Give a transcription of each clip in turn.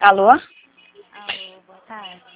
Alô? Alô, boa tarde.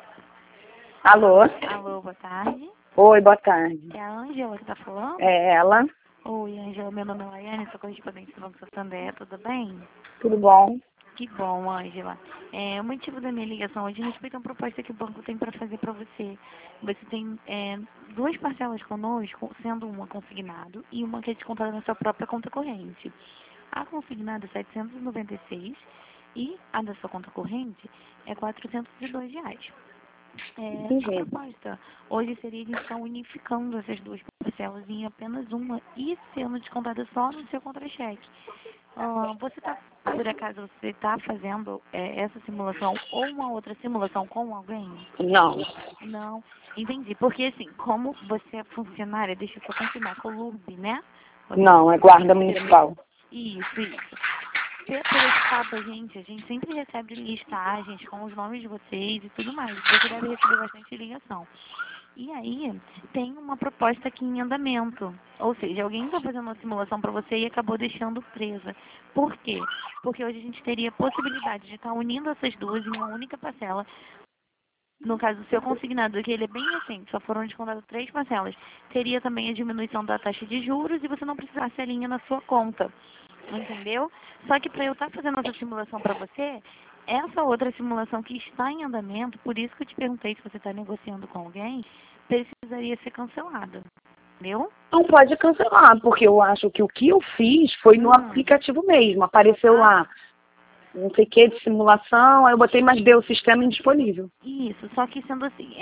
Alô? Alô, boa tarde. Oi, boa tarde. É a Ângela que tá falando? É ela? Oi, Ângela, meu nome é Laiane, sou correspondente do Banco Santander, tudo bem? Tudo bom? Que bom, Ângela. O motivo da minha ligação hoje respeita uma proposta que o banco tem para fazer para você. Você tem duas parcelas conosco, sendo uma consignado e uma que é descontada na sua própria conta corrente. A consignada é R$ 796 e a da sua conta corrente é R$ 402. A Entendi. proposta hoje seria a gente estar unificando essas duas parcelas em apenas uma e sendo descontada só no seu contra-cheque. Você está, por acaso, você está fazendo essa simulação ou uma outra simulação com alguém? Não. Não, entendi. Porque assim, como você é funcionária, deixa eu só confirmar, Columbi, né? Não, é guarda municipal. Isso. Por esse fato, a gente sempre recebe listagens com os nomes de vocês e tudo mais. Você deve receber bastante ligação. E aí, tem uma proposta aqui em andamento. Ou seja, alguém está fazendo uma simulação para você e acabou deixando presa. Por quê? Porque hoje a gente teria a possibilidade de estar unindo essas duas em uma única parcela. No caso do seu consignado, que ele é bem recente, só foram descontadas 3 parcelas. Teria também a diminuição da taxa de juros e você não precisasse a linha na sua conta. Entendeu? Só que para eu estar fazendo essa simulação para você, essa outra simulação que está em andamento, por isso que eu te perguntei se você está negociando com alguém, precisaria ser cancelada. Entendeu? Não pode cancelar, porque eu acho que o que eu fiz foi no aplicativo mesmo. Apareceu lá, não sei o que, de simulação, aí eu botei, mas deu o sistema indisponível. Isso, só que sendo assim,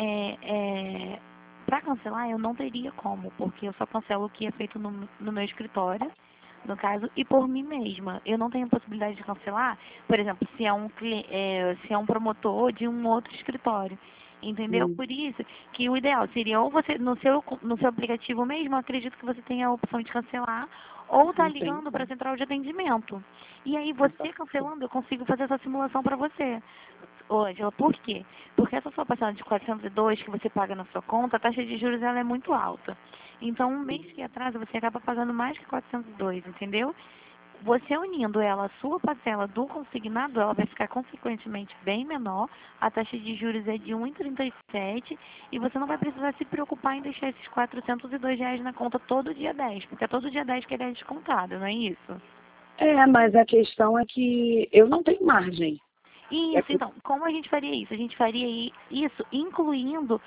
para cancelar eu não teria como, porque eu só cancelo o que é feito no meu escritório, no caso, e por mim mesma. Eu não tenho possibilidade de cancelar, por exemplo, se é um promotor de um outro escritório. Entendeu? Por isso que o ideal seria ou você, no seu aplicativo mesmo, eu acredito que você tenha a opção de cancelar, ou tá ligando para a central de atendimento. E aí você cancelando, eu consigo fazer essa simulação para você. Ô, Angela, por quê? Porque essa sua parcela de 402 que você paga na sua conta, a taxa de juros ela é muito alta. Então, um mês que atrasa, você acaba pagando mais que 402, entendeu? Você unindo ela à sua parcela do consignado, ela vai ficar consequentemente bem menor. A taxa de juros é de 1,37 e você não vai precisar se preocupar em deixar esses R$ 402 na conta todo dia 10, porque é todo dia 10 que ele é descontado, não é isso? É, mas a questão é que eu não tenho margem. Isso, então, como a gente faria isso? A gente faria isso incluindo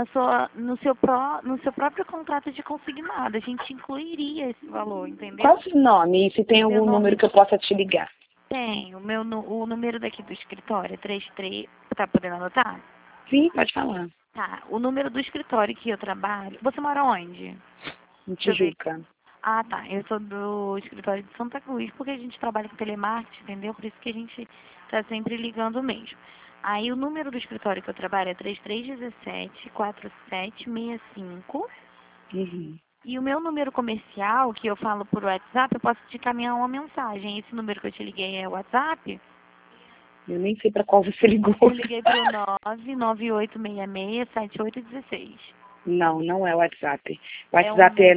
no seu próprio contrato de consignado. A gente incluiria esse valor, entendeu? Qual o seu nome? E se tem algum Meu nome número que eu possa te ligar? tem. O número daqui do escritório é 33. Tá podendo anotar? Sim, pode falar. Tá. O número do escritório que eu trabalho. Você mora onde? Em Deixa eu ver. Tijuca. Ah, tá. Eu sou do escritório de Santa Cruz, porque a gente trabalha com telemarketing, entendeu? Por isso que a gente tá sempre ligando mesmo. Aí o número do escritório que eu trabalho é 3317-4765. Uhum. E o meu número comercial, que eu falo por WhatsApp, eu posso te caminhar uma mensagem. Esse número que eu te liguei é o WhatsApp? Eu nem sei para qual você ligou. Eu liguei para o 998667816. Não, não é o WhatsApp. O É WhatsApp um... é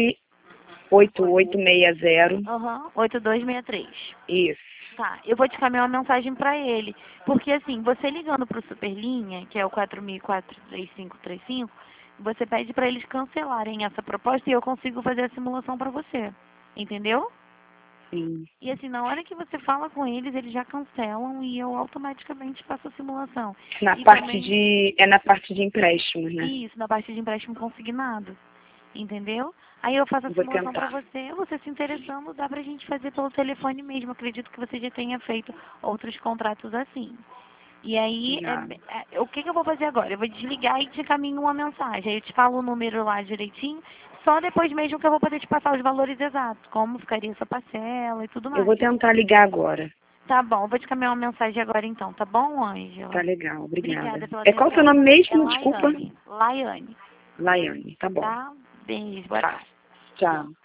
98860. Aham, 8263. Isso. Tá, eu vou te caminhar uma mensagem para ele. Porque assim, você ligando pro Superlinha, que é o 4004-3535, você pede para eles cancelarem essa proposta e eu consigo fazer a simulação para você. Entendeu? Sim. E assim, na hora que você fala com eles, eles já cancelam e eu automaticamente faço a simulação. Na E parte também, de. É na parte de empréstimos, né? isso, na parte de empréstimo consignado. Entendeu? Aí eu faço a Vou simulação para tentar. você se interessando, dá pra gente fazer pelo telefone mesmo. Acredito que você já tenha feito outros contratos assim. E aí, Já. o que eu vou fazer agora? Eu vou desligar e te caminho uma mensagem. Aí eu te falo o número lá direitinho, só depois mesmo que eu vou poder te passar os valores exatos, como ficaria essa parcela e tudo Eu vou mais. tentar ligar agora. Tá bom, eu vou te caminhar uma mensagem agora então, tá bom, Ângela? Tá legal, obrigada. Obrigada pela É qual o seu atenção. nome É mesmo? Desculpa. Laiane. Laiane, Laiane, tá bom. tá? Beijo, boa Tá. tarde. Tchau.